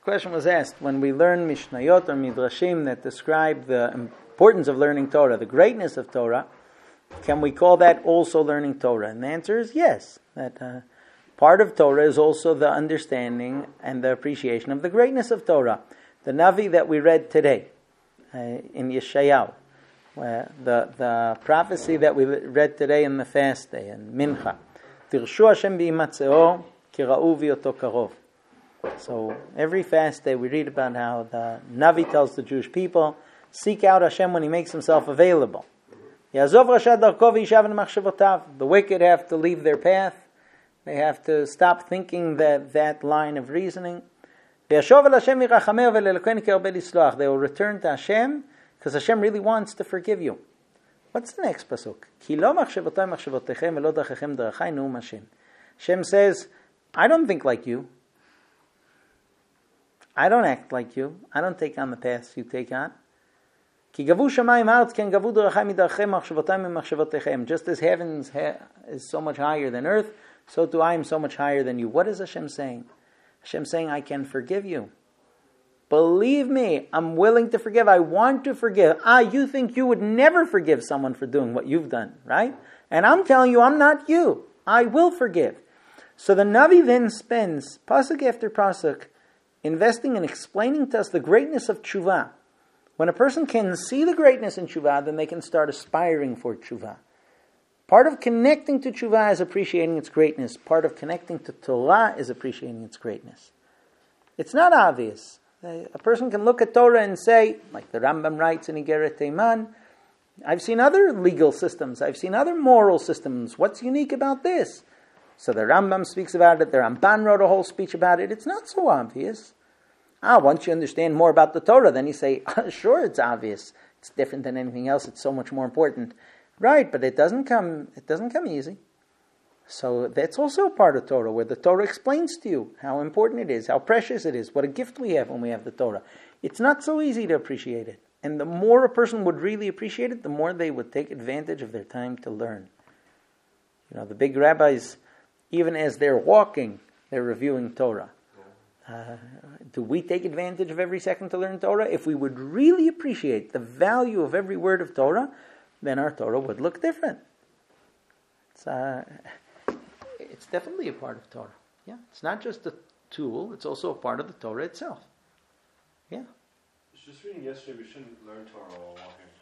question was asked, when we learn Mishnayot or Midrashim that describe the importance of learning Torah, the greatness of Torah, can we call that also learning Torah? And the answer is yes. That part of Torah is also the understanding and the appreciation of the greatness of Torah. The Navi that we read today in Yeshayahu, the prophecy that we read today in the fast day, in Mincha, Tirshu Hashem b'imatzeo ki ra'u v'yoto karov. So every fast day we read about how the Navi tells the Jewish people, seek out Hashem when He makes Himself available. Yazov rasha darko v'yishav machshavotav. The wicked have to leave their path. They have to stop thinking that line of reasoning. They will return to Hashem because Hashem really wants to forgive you. What's the next pasuk? Hashem says, I don't think like you. I don't act like you. I don't take on the paths you take on. Just as heavens is so much higher than earth, so too I am so much higher than you. What is Hashem saying? Hashem saying, I can forgive you. Believe me, I'm willing to forgive. I want to forgive. You think you would never forgive someone for doing what you've done, right? And I'm telling you, I'm not you. I will forgive. So the Navi then spends pasuk after pasuk investing and explaining to us the greatness of tshuva. When a person can see the greatness in tshuva, then they can start aspiring for tshuva. Part of connecting to tshuva is appreciating its greatness. Part of connecting to Torah is appreciating its greatness. It's not obvious. A person can look at Torah and say, like the Rambam writes in Igeret Teiman, I've seen other legal systems, I've seen other moral systems. What's unique about this? So the Rambam speaks about it, the Ramban wrote a whole speech about it. It's not so obvious. Once you understand more about the Torah, then you say, sure, it's obvious. It's different than anything else. It's so much more important. Right, but it doesn't come easy. So that's also a part of Torah, where the Torah explains to you how important it is, how precious it is, what a gift we have when we have the Torah. It's not so easy to appreciate it. And the more a person would really appreciate it, the more they would take advantage of their time to learn. You know, the big rabbis, even as they're walking, they're reviewing Torah. Do we take advantage of every second to learn Torah? If we would really appreciate the value of every word of Torah, then our Torah would look different. It's definitely a part of Torah. Yeah, it's not just a tool; it's also a part of the Torah itself. Yeah. Just reading yesterday, we shouldn't learn Torah while walking.